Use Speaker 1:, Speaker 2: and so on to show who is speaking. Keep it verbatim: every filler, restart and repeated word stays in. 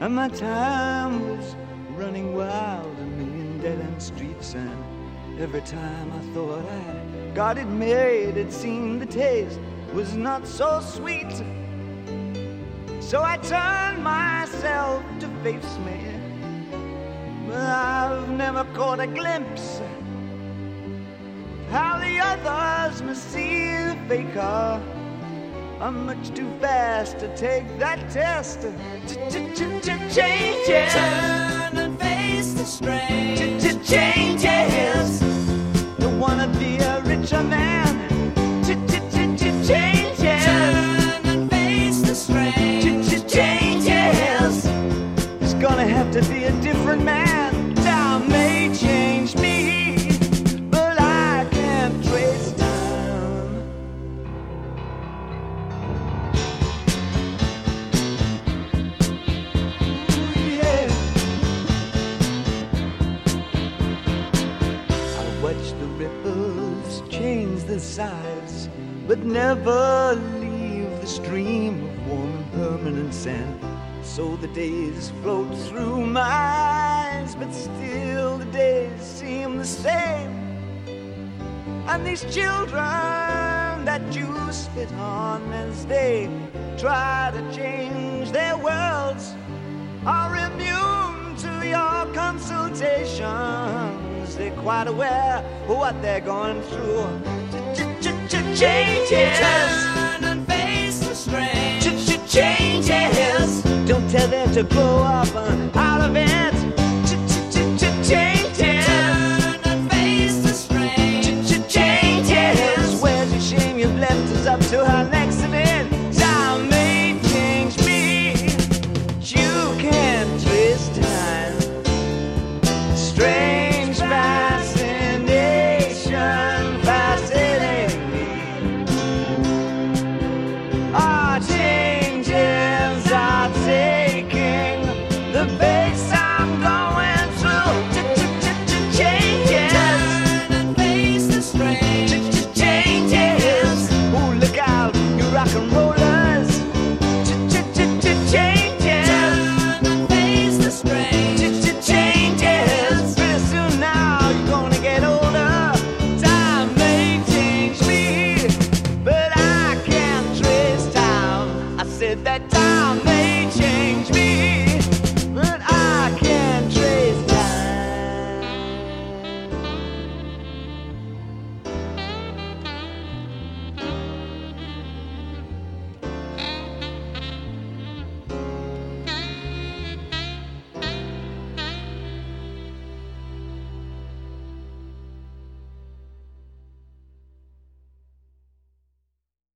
Speaker 1: and my time was running wild, a million dead-end streets, and every time I thought I got it made, it seemed the taste was not so sweet. So I turned myself to face me, but I've never caught a glimpse how the others must see the faker. I'm much too fast to take that test. Changes.
Speaker 2: Turn and face the strain.
Speaker 1: Changes. Don't wanna be a richer man. Changes.
Speaker 2: Turn and face the strain.
Speaker 1: Changes. It's gonna have to be a different man. Time may change me, but I can't trace time. Yeah. I watch the ripples change the size, but never leave the stream of warm and permanent sand. So the days float through my eyes, but still the days seem the same. And these children that you spit on as they try to change their worlds are immune to your consultations. They're quite aware of what they're going through. Changes.
Speaker 2: Turn and face the strain.
Speaker 1: Changes. Don't tell them to grow up out of it.